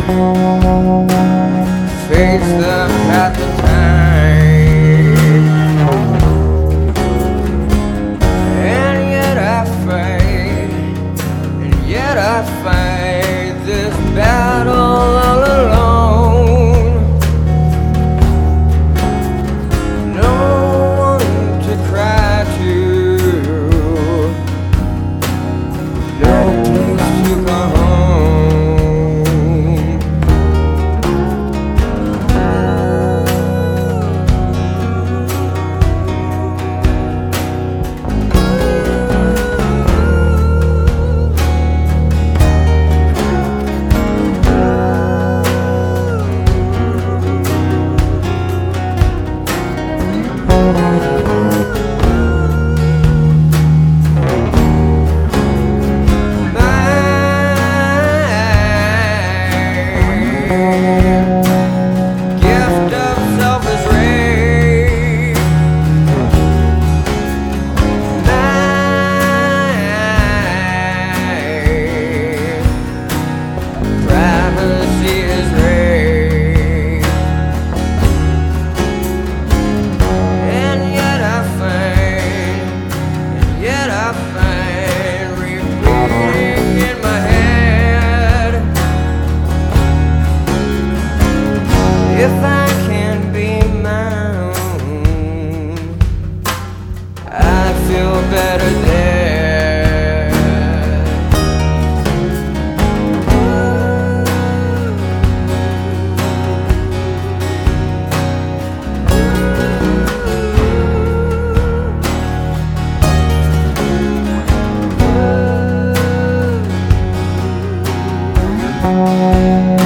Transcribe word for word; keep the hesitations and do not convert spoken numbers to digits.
face the path of time, and yet I fight, and yet I fight this battle all alone. No one to cry to, no place to go home. Gift of selfish rage, my privacy is raised, and yet I find, and yet I find repeating in my head, if I can be my own, I'd feel better there. Thank you.